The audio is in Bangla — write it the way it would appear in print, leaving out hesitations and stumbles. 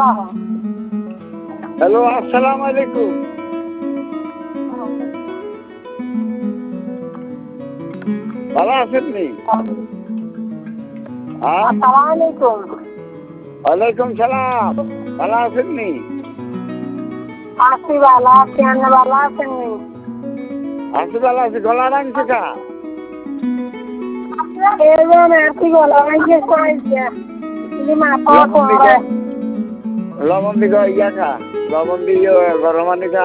হ্যালো, আসসালামু আলাইকুম। ভালো আছেন নি? ওয়ালাইকুম সালাম। ভালো আছেন নি? আছি ভালো আছি, আপনি ভালো আছেন নি? আছি ভালো আছি। গলা রাখছে কা? লবণ দিকে ইয়া খা, লবণ দিয়ে গরম পানি খা।